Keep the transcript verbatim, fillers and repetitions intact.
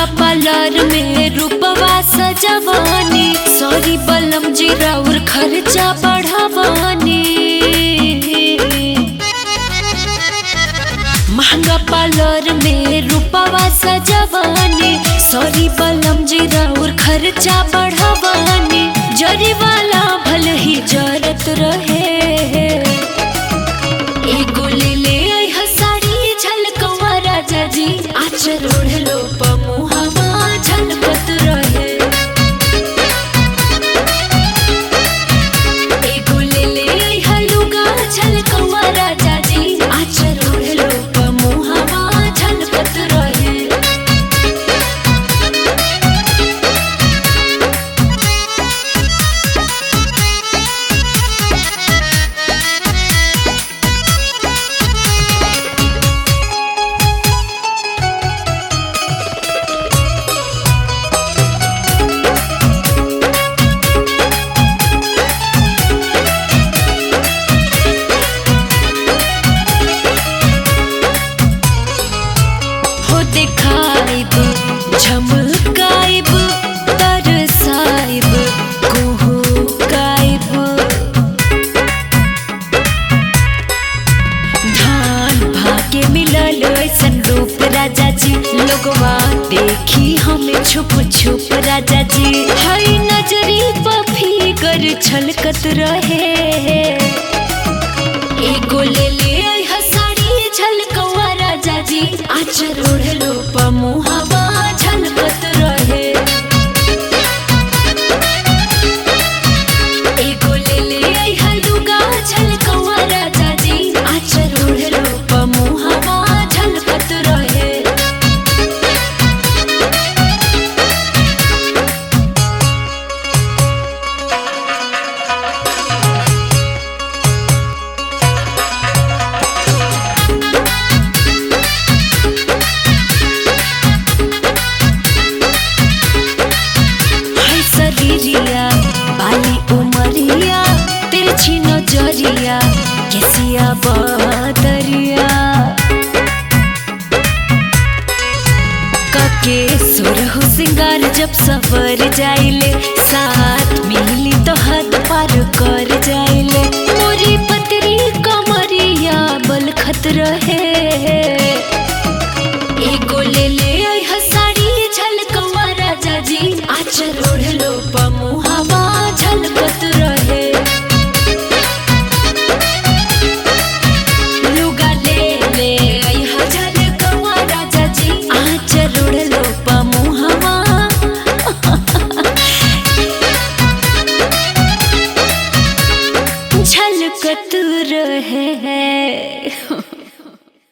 Parlour में रूपवा Sajwani, sorry बलम जी राउर खर्चा बढ़ावानी। महंगा पार्लर में रूपवा सजवानी, सॉरी बलम जी राउर खर्चा बढ़ावानी। जरी वाला भल ही जरत रहे, एगो ले ले आई हसाड़ी झलकवा राजा जी, आचर ओढ़ लो पमुहवा झलकत रहे। एगो ले ले आई हलुगा झलकवा राजा जी, आचर ओढ़ लो पमुहवा झलकत रहे। दिखाइब झमकाइब तरसाइब कुहुकाइब, धान भागे मिलल ऐसन रूप राजा जी, लोगवा देखी हमें छुप छुप राजा जी। हई नजरी पर फिगर छलकत रहे, एगो ले ले आई हसाड़ी झलकवा राजा जी, आचर ओढ़ लो पमुहवा झलकत रहे। एगो ले ले आई हलुगा झलकवा राजा जी, आचर ओढ़ लो पमुहवा झलकत रहे। बाली उमरिया तिरछी नजरिया कैसिया बदरिया, कके सुरहु सिंगार जब सवर जाइले, साथ मिली तो हद पार कर जाइले। मोरी पतरी कमरिया बलखत रहे,